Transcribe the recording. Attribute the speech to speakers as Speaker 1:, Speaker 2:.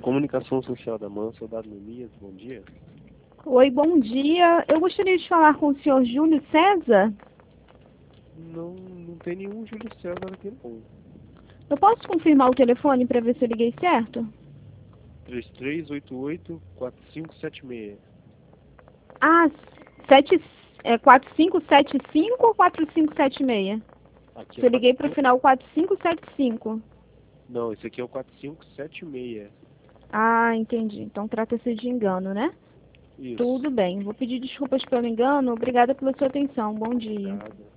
Speaker 1: Comunicação Social da MAN, soldado Nemias, bom dia.
Speaker 2: Oi, bom dia. Eu gostaria de falar com o senhor Júlio César.
Speaker 1: Não tem nenhum Júlio César aqui não.
Speaker 2: Eu posso confirmar o telefone para ver se eu liguei certo?
Speaker 1: 3388-4576.
Speaker 2: Ah, 4575 ou 4576?
Speaker 1: Aqui é
Speaker 2: Eu liguei para o final 4575.
Speaker 1: Não, esse aqui é o 4576.
Speaker 2: Ah, entendi. Então trata-se de engano, né?
Speaker 1: Isso.
Speaker 2: Tudo bem. Vou pedir desculpas pelo engano. Obrigada pela sua atenção. Bom dia.
Speaker 1: Obrigado.